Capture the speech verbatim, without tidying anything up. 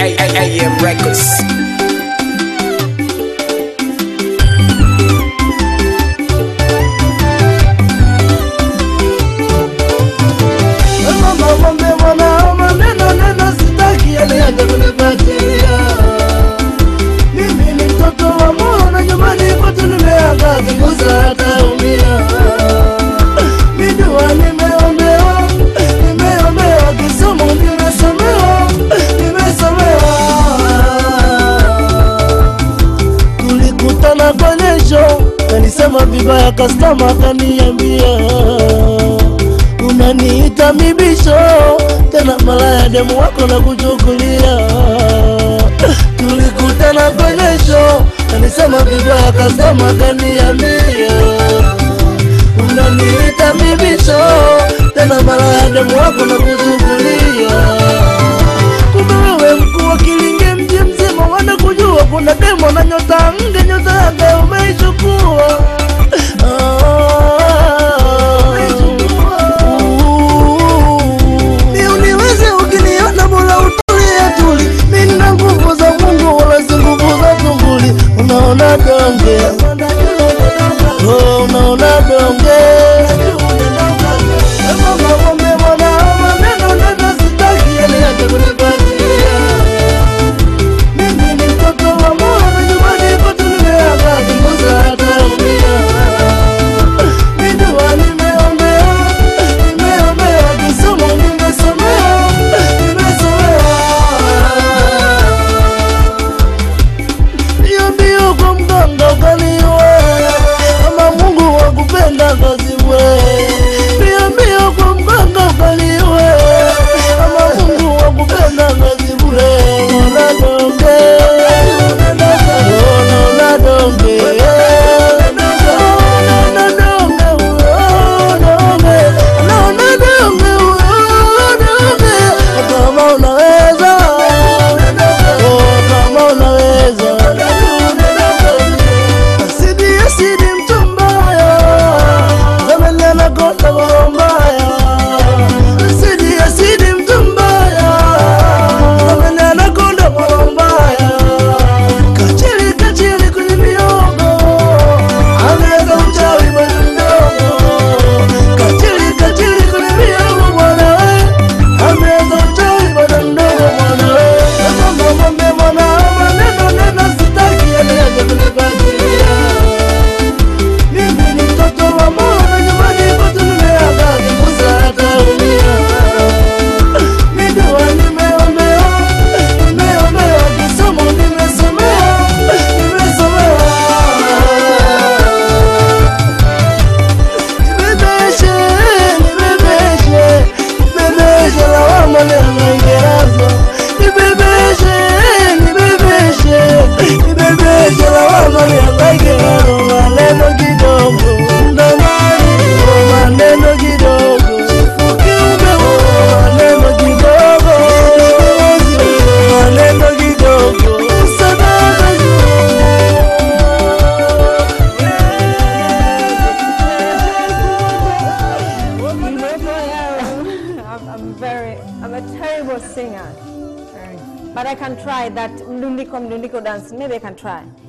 A M Records. Nilisema vibaya customer kaniambia unaniita mibisho tena malaya demu wako na kuchukulia. Tulikutana kwenye show, nilisema vibaya customer kaniambia unaniita mibisho tena malaya demu wako na kuchukulia. Kumbe wewe mkuu wa Kilinge mji mzima wanakujua kuna demo na nyota nge nyota yake umeichukua. Ni uniweze ukiniona mola utulie tuli. Mimi nina nguvu za Mungu wala si nguvu za tumbuli. Unaona donge, oh unaona donge. Mama mama mwana maneno neno sitaki yale yake kunipatia. Mimi ni mtoto wa mwana nyumbani kwetu nimeaga kumbuza hata umia. Mimi wa nimeombea, nimeombea kisomo nimesomea, nimesomea. Hiyo ndio kwa mganga ukaniwe, ama Mungu wakupenda kazi we. Hiyo ndio kwa mganga ukaniwe, ama Mungu wakupenda kazi we. Ona donge, ona donge, ona donge, ona donge. Kama unaweza, kama unaweza. Asidi asidi mtu mbaya, zamani anakonda kwa mbaya. Asidi asidi mtu mbaya, zamani anakonda kwa mbaya. Kachili kachili kwenye miogo, ameweza uchawi bwana mdogo. Kachili kachili kwenye miogo bwana we, ameweza uchawi bwana mdogo bwana we. Mama mwambe mwana maneno neno sitaki yale yake kunipatia. Mimi ni mtoto wa mwana nyumbani kwetu nimeaga kumbuza hata umia. Mimi wa nimeombea, nimeombea kisomo nimesomea, nimesomea. Nibebeshe, nibebeshe, nibebeshe lawama leo naingerazo. Nibebeshe, nibebeshe, nibebeshe lawama leo naingerazo. Maneno kidogo, ndamani, maneno kidogo. Chifuki umewo, maneno kidogo. Maneno kidogo, sadaka I'm, I'm very, I'm a terrible singer, but I can try that mdundiko mdundiko dance. Maybe I can try.